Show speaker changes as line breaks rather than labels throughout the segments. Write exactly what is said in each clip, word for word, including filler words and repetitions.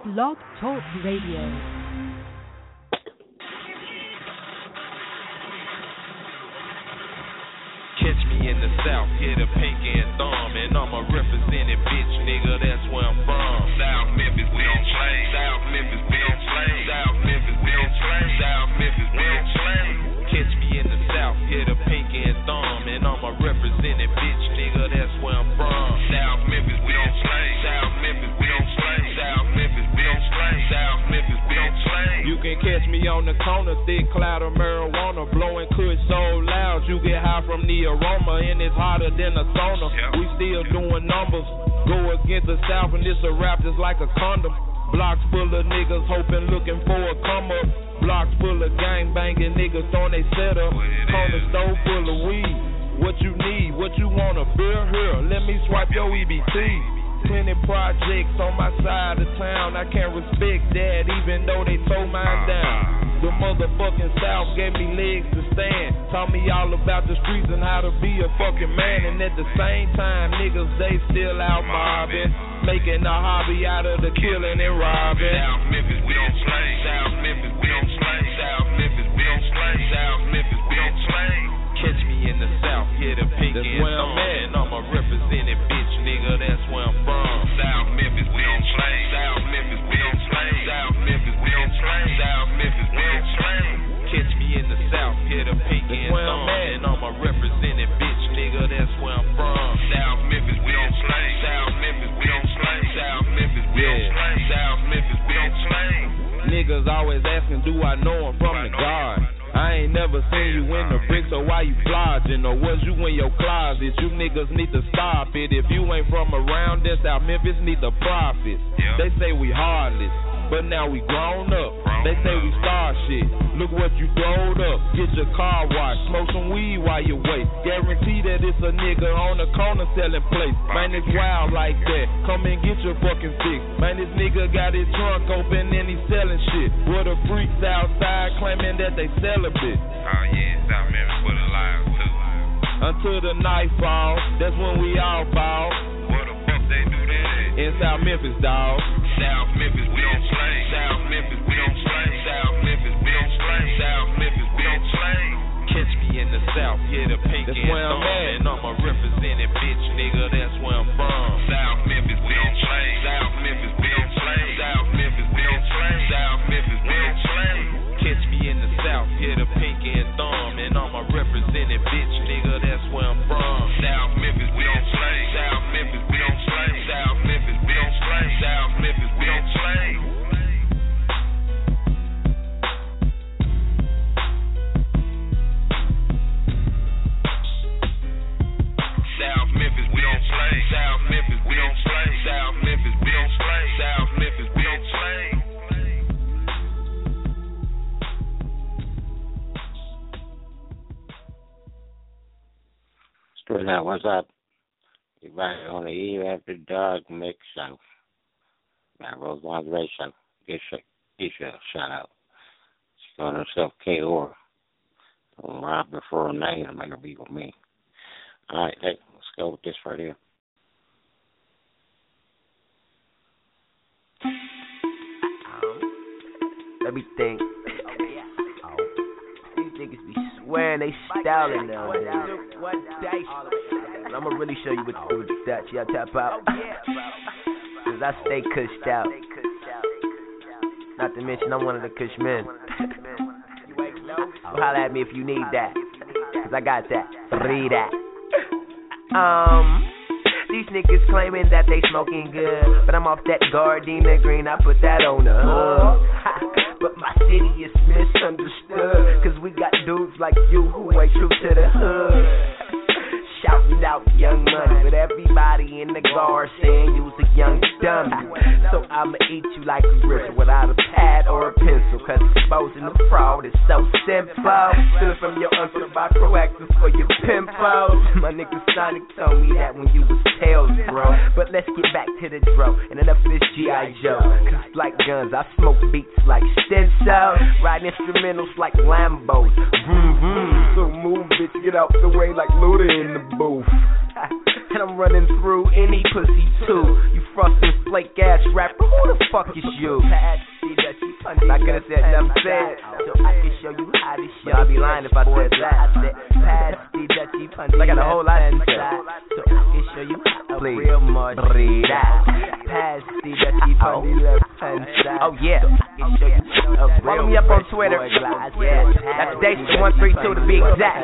Blog Talk Radio.
Catch me in the South, get a pinky and thumb, and I'm a representing bitch, nigga, that's where I'm from. South Memphis, we don't play. South Memphis, we don't play. South Memphis, we don't play. South Memphis, we don't play. Catch me in the South, get a pinky and thumb, and I'm a representing bitch, nigga, that's where I'm from. South Memphis, we don't play. South Memphis, we don't play. South Memphis, we don't play. South Memphis, we don't play.
You can catch me on the corner, thick cloud of marijuana, blowing kush so loud, you get high from the aroma, and it's hotter than a sauna. Yep. We still doing numbers, go against the South, and it's a rap just like a condom. Blocks full of niggas hoping, looking for a come up. Blocks full of gang banging niggas on they setup. Corner stove full of weed. What you need, what you want, a beer here? Let me swipe your E B T. Plenty projects on my side of town. I can't respect that even though they tore mine down. The motherfucking South gave me legs to stand. Taught me all about the streets and how to be a fucking man. And at the same time, niggas, they still out mobbing, making a hobby out of the killing and robbing.
South Memphis, we don't play. South Memphis, we don't play. South Memphis, we don't play. South Memphis, we don't play. Catch me in the South, get a pinky and thumb, and I'm a representing bitch, nigga, that's where I'm from. South Memphis, we don't play. South Memphis, we don't play. South Memphis, we don't play. South Memphis, we don't play. Catch me in the South, get a pinky and thumb, and I'm a representing bitch, nigga, that's where I'm from. South Memphis, we don't play. South Memphis, we don't play. South Memphis, we don't play. South Memphis, we don't play.
Niggas always asking, do I know him from the guard? I ain't never seen you in the bricks, so why you flogging? Or was you in your closet? You niggas need to stop it. If you ain't from around this, South Memphis need to profit. Yep. They say we heartless, but now we grown up. Grown they say up. We star shit. Look what you throwed up. Get your car washed, smoke some weed while you wait. Guarantee that it's a nigga on the corner selling plates. Man, it's wild like that. Come and get your fucking fix. Man, this nigga got his trunk open and he selling shit. What the freaks outside claiming that they celibate.
Oh yeah, South Memphis for the live too.
Until the night falls, that's when we all fall.
What the fuck they do that?
In South Memphis, dawg.
South Memphis, we don't play. South Memphis, we don't play. South Memphis, we don't play. South Memphis, we don't play. Catch me in the South, get a pinky and thumb, and I'm a representing bitch, nigga, that's where I'm from. South Memphis, we don't play. South Memphis, we don't play. South Memphis, we don't play. South Memphis, we don't play. Catch me in the South, get a pinky and thumb, and I'm a representing bitch, nigga, that's where I'm from. South Memphis, we don't play. South Memphis, we don't play. South Memphis, we don't play. South Memphis, we don't play. South Memphis, we don't play. South Memphis, we don't play. South Memphis, we don't play. South Memphis, we don't play.
Straight out, what's up? You're right on the Eve After Dark Mix Show. Got Rose Lingerie Show. Get you a shout out. She's calling herself K O. Right before her name to make her be with me. All right, hey, let's go with this right here.
Let me think. Oh. These niggas be swearing they styling nowadays. I'm gonna really show you what to do with the Dutch. Y'all tap out. Cause I stay cushed out. Not to mention I'm one of the cush men. So holla at me if you need that. Cause I got that. Read that. Um, these niggas claiming that they smoking good, but I'm off that Gardena Green, I put that on the hood. But my city is misunderstood, cause we got dudes like you who ain't true to the hood. Shouting out Young Money, but everybody in the guard saying you's a young dummy. So I'ma eat you like a gristle without a pad or a pencil, cause exposing the fraud is so simple. Stealing from your uncle by proactive for your pimples. My nigga Sonic told me that when you was tails, bro. But let's get back to the dro, and enough of this G I. Joe. Cause like guns, I smoke beats like stencil, ride instrumentals like Lambos. Vroom vroom, so move bitch, get out the way like Luda in the booth. and I'm running through any pussy too. You frosted flake ass rapper, who the fuck is you? I could have said nothing said, so I can show you how this shit. I'd be lying if I said that. I said, pass the Dutchie punch. I got a whole lot to say, so I can show you how a real margarita. Pass the Dutchie punch left hand side. Oh yeah, so I can show you a real. Follow me up on Twitter. Yeah, that's Daisy one three two to be exact.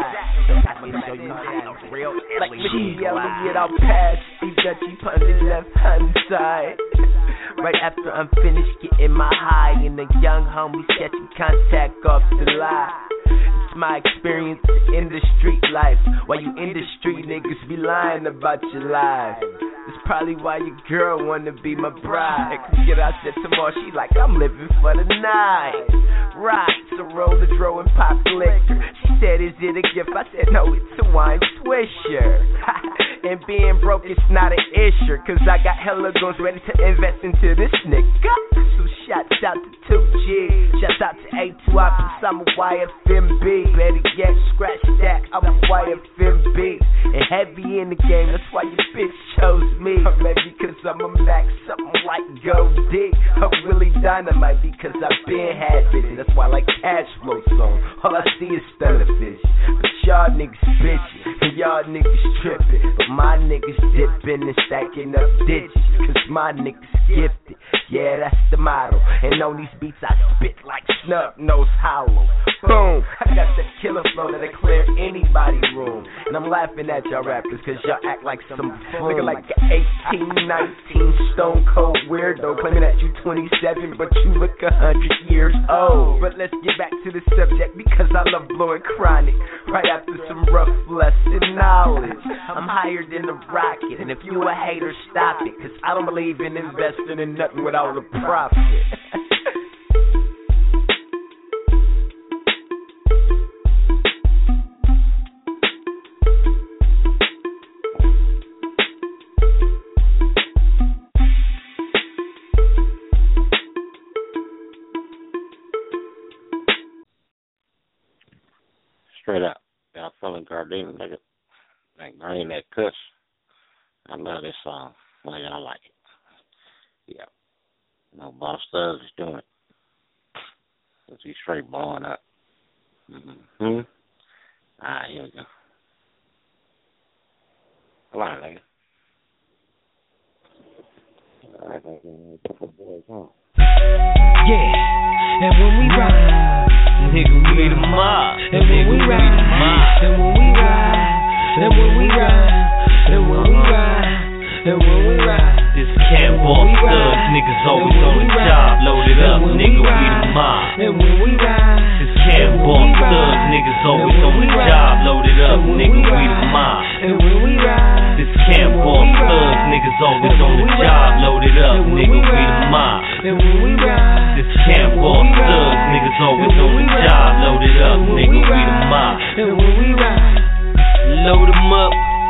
So I can show you how a real. Like Missy Elliott, I'll pass the Dutchie punch left hand side. Right after I'm finished getting my high, and the young homies catching contact off the line. It's my experience in the street life. While you in the street, niggas be lying about your life. It's probably why your girl wanna be my bride. Cause get out there tomorrow, she like, I'm living for the night. Right, so roll the dro and pop liquor. She said, is it a gift? I said, no, it's a wine swisher. And being broke is not an issue, cause I got hella guns ready to invest into this nigga. So shouts out to two G, shouts out to A two I, cause I'm a Y F M B. Better yet, scratch that, I'm a Y F M B. And heavy in the game, that's why your bitch chose me. Or maybe cause I'm a Mac, something like Gold D. I'm really dynamite because I've been had bitches. That's why I like cash flow songs. All I see is stunner fish. But y'all niggas bitchin', and y'all niggas trippin'. But my niggas dipping and stacking up digits, cause my niggas gifted. Yeah, that's the motto. And on these beats I spit like Snub Nose Hollow. Boom, I got that killer flow that'll clear anybody's room. And I'm laughing at y'all rappers cause y'all act like some looking like an eighteen, nineteen stone cold weirdo, claiming that you twenty-seven but you look a hundred years old. But let's get back to the subject because I love blowing chronic right after some rough lesson knowledge. I'm higher than a rocket, and if you a hater, stop it, cause I don't believe in investing in nothing without a profit.
Straight up. Y'all feeling Gardena, nigga. Like Green that Kush. I love this song. Well, y'all like it. Yeah. No, Boss Thugs is doing it. Cause he's straight blowing up. Mm-hmm. Alright, here we go. Come on, nigga. Alright, nigga.
Yeah, and when we ride, nigga, we the mob. And when we ride, and when we ride, and when we ride, and when we ride, and when we ride. This Camp Boss Thugs, niggas always on the job, loaded up, nigga, we the mob. And when we ride, this Camp Boss Thugs, niggas always on the job, loaded up, nigga, we the mob. And when we ride, this Camp Boss Thugs, niggas always on the job, loaded up, nigga, we the mob. And when we ride, this Camp Boss Thugs, niggas always on the job, loaded up, nigga, we the mob. And when we ride, load 'em up,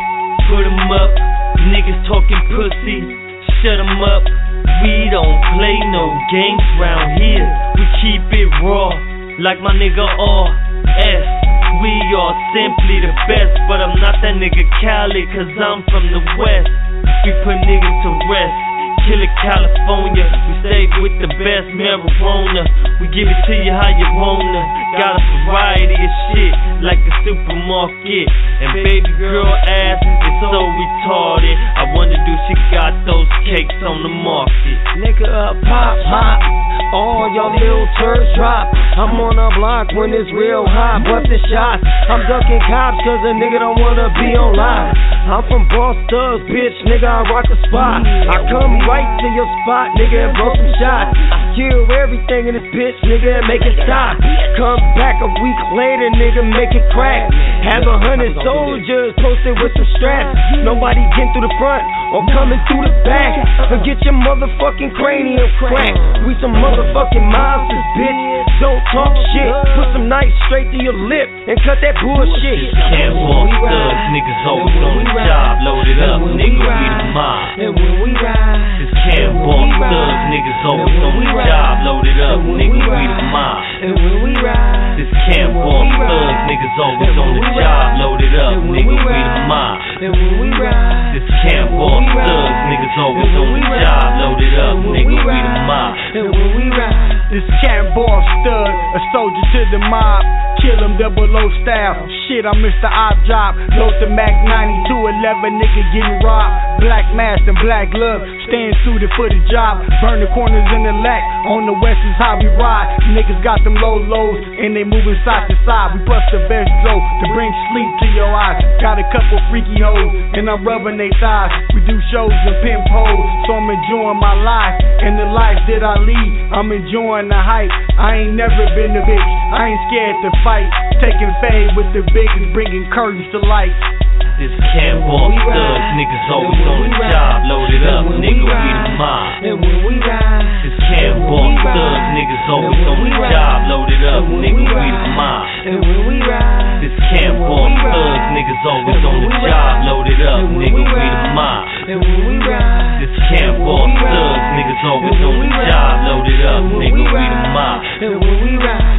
put 'em up, niggas talking pussy, shut 'em up. We don't play no games round here. We keep it raw, like my nigga R S. We are simply the best, but I'm not that nigga Cali, cause I'm from the West. We put niggas to rest. Killer California, we stay with the best marijuana. We give it to you how you wanna. Got a variety of shit like a supermarket. And baby girl ass is so retarded. I wonder do she got those cakes on the market. Nigga up pop pop, all y'all little turds drop. I'm on a block when it's real hot, bustin' shots. I'm ducking cops cause a nigga don't wanna be online. I'm from Boss Thugs, bitch, nigga, I rock the spot. I come right to your spot, nigga, and blow some shots. Kill everything in this bitch, nigga, and make it stop. Come back a week later, nigga, make it crack. Have a hundred soldiers posted with some straps. Nobody getting through the front or coming through the back. And get your motherfucking cranium cracked. We some motherfucking monsters, bitch. Don't talk shit. Put some knives straight to your lip and cut that bullshit. Camp Boss Thugs, niggas always on the job, loaded up, nigga, we the mob. And when we ride, this Camp Boss Thugs, niggas always on the job, loaded up, nigga, we the mob. And when we ride, this Camp Boss Thugs, niggas always on the job, loaded up, nigga, we the mob. and when we ride,
this camp off thugs, niggas always on the job, loaded up, nigga, we the mob.
And when we ride,
this camp boss stud, a soldier to the mob. Kill him, double low style. Shit, I'm Mister Op Job. Load the Mac ninety-two eleven, nigga getting robbed. Black mask and black glove, staying suited for the job. Burn the corners in the lack. On the west is how we ride. Niggas got them low lows and they moving side to side. We bust the best dough to bring sleep to your eyes. Got a couple freaky hoes and I'm rubbing they thighs. We do shows and pimp hoes, so I'm enjoying my life and the life that I lead. I'm enjoying the hype. I ain't never been a bitch. I ain't scared to fight. Taking fade with the biggest, bringing curtains to light.
This camp off thugs, niggas always on the job, loaded up, nigga, we the mob.
And when we ride,
this camp off thugs, niggas always on the job, loaded up, nigga, we the mob.
And when we ride,
this camp off thugs, niggas always on the job, loaded up, nigga, we the mob.
And when we ride,
this camp off thugs, niggas always on the job, loaded up, nigga, we the mob.
And when we ride.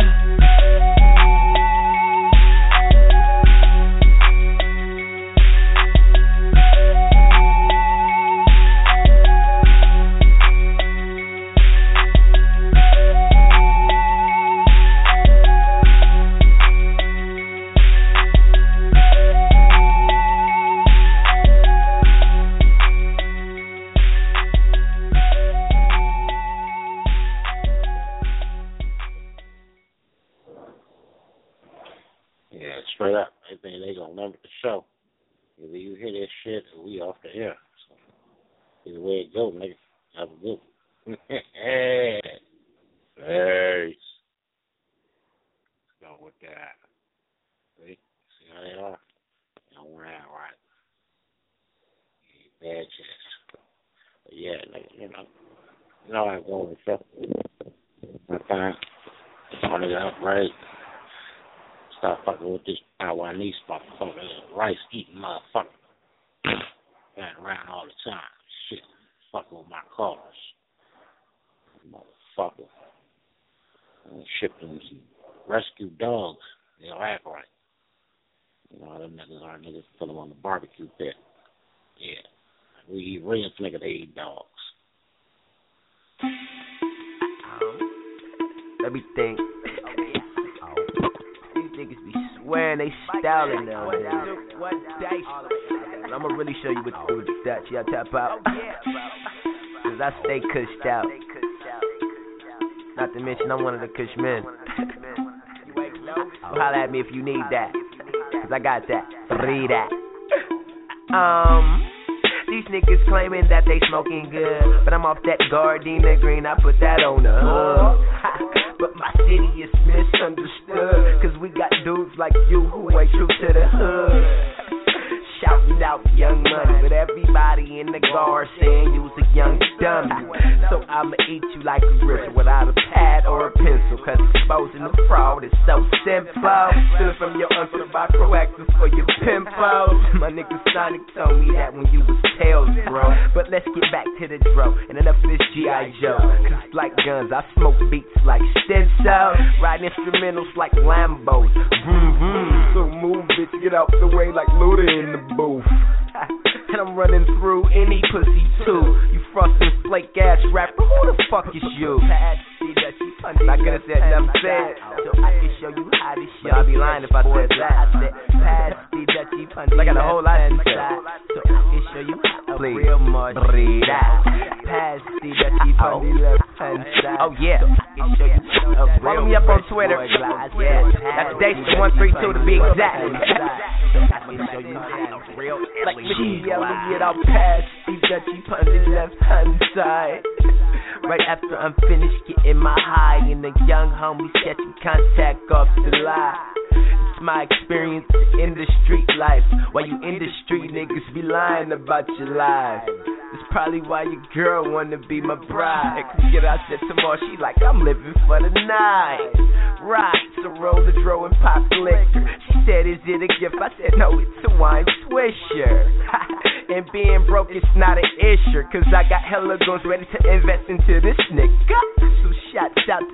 Straight up, I think they gonna limit the show. Either you hear this shit or we off the air. So either way it go, nigga. Have a good one. Hey. Peace. Let's go with that. See? See how they are? They don't want that right. Bad chicks. But yeah, nigga, you know. You know how I go with the show. Sometimes I wanna get up right. Stop fucking with this Taiwanese motherfucker, rice eating motherfucker. Got around all the time. Shit. Fucking with my cars. Motherfucker. And ship them some rescue dogs. They don't act right. You know, them niggas are niggas put them on the barbecue pit. Yeah. We eat ribs, nigga, they eat dogs.
Um, let me think. Niggas be swearing they styling now. I'ma really show you what to do with the Dutch. Y'all tap out. Cause I stay cushed out. Not to mention I'm one of the cush men. So holla at me if you need that. Cause I got that. Read that. Um, these niggas claiming that they smoking good, but I'm off that Gardena green. I put that on the hood. But my city is misunderstood, cause we got dudes like you who ain't true to the hood. Shouting out young money, but everybody in the guard saying you's a young dummy. So I'ma eat you like a gristle without a pad or a pencil, cause exposing the fraud is so simple. Steal from your uncle by proactive for your pimples. My nigga Sonic told me that when you was tails, bro. But let's get back to the dro, and enough of this G I Joe. Cause like guns, I smoke beats like stencil. Ride instrumentals like Lambos. Vroom, vroom. So move, bitch, get out the way like Luda in the booth. And I'm running through any pussy too. You frosted flake ass rapper, who the fuck is you? I could have said nothing said, so I can show you how this shit. I'd be lying if I said that. I said, pass the Dutchie punch. I got a whole lot to say, so I can show you how a real mud breed out. Pass the Dutchie punch left hand side. Oh yeah, so I can show you a real. Follow me up on Twitter. Yeah, that's Daystar one three two to be exact. So I can show you how a real. Like me yelling it out past the Dutchie punch left hand side. Right after I'm finished getting my high, and the young homies catching contact off the lie. It's my experience in the street life. While you in the street, niggas be lying about your life. It's probably why your girl wanna be my bride. Cause get out there tomorrow, she like, I'm living for the night. Right, so roll the dro and pop liquor. She said, is it a gift? I said, no, it's a wine swisher. And being broke, it's not an issue, cause I got hella guns ready to invest into this nigga. So shouts out to two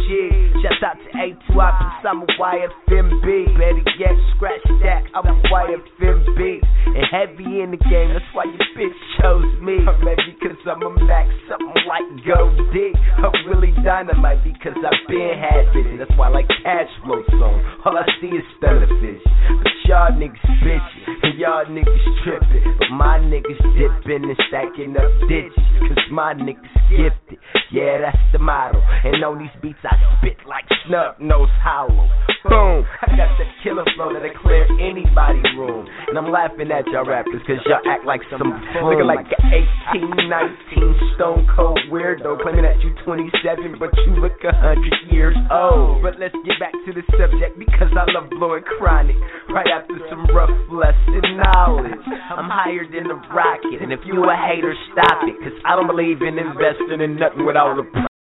G. Shout out to A two Options, I'm a Y F M B. Better yet, scratch that, I'm a Y F M B. And heavy in the game, that's why your bitch chose me. Or maybe cause I'm a Mac, something like Goldie. I'm really dynamite because I've been had vision. That's why I like cash flow song. All I see is stunner fish. But y'all niggas bitchin', and y'all niggas trippin'. But my niggas dippin' and stacking up ditches. Cause my niggas gifted, yeah, that's the motto. And on these beats I spit like Snub Nose Hollow. Boom, I got that killer flow that'll clear anybody's room. And I'm laughing at y'all rappers cause y'all act like some looking like an eighteen, nineteen stone cold weirdo, claiming that you twenty-seven but you look a hundred years old. But let's get back to the subject because I love blowing chronic right after some rough lesson knowledge. I'm higher than a rocket, and if you a hater, stop it, cause I don't believe in investing in nothing without a price.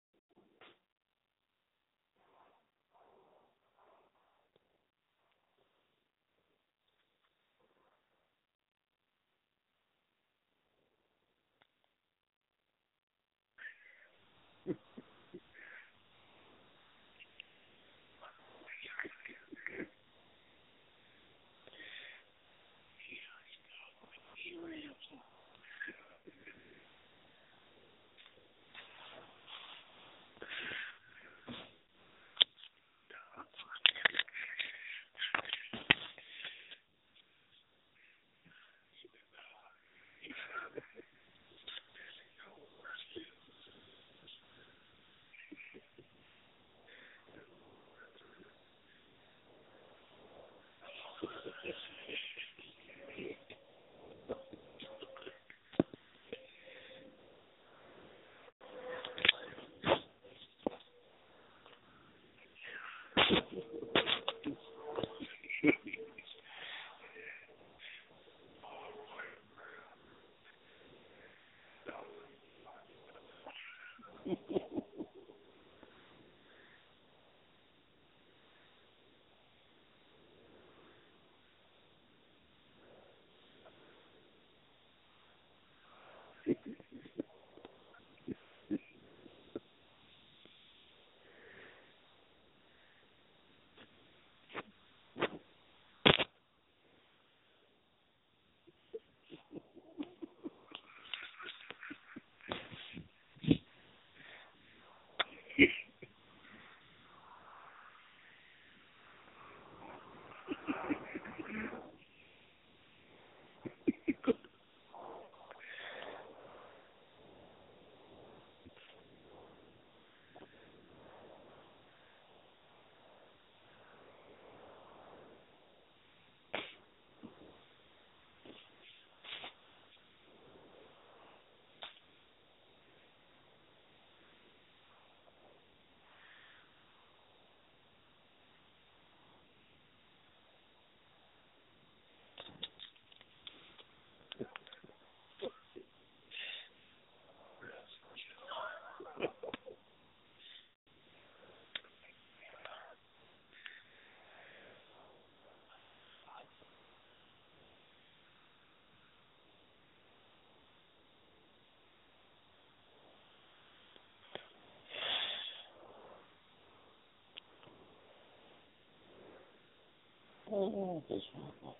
Oh, this one.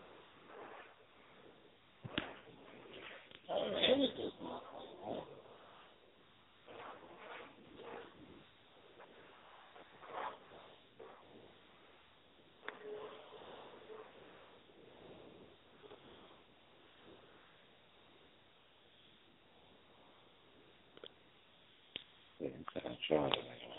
Oh, this one. That's right.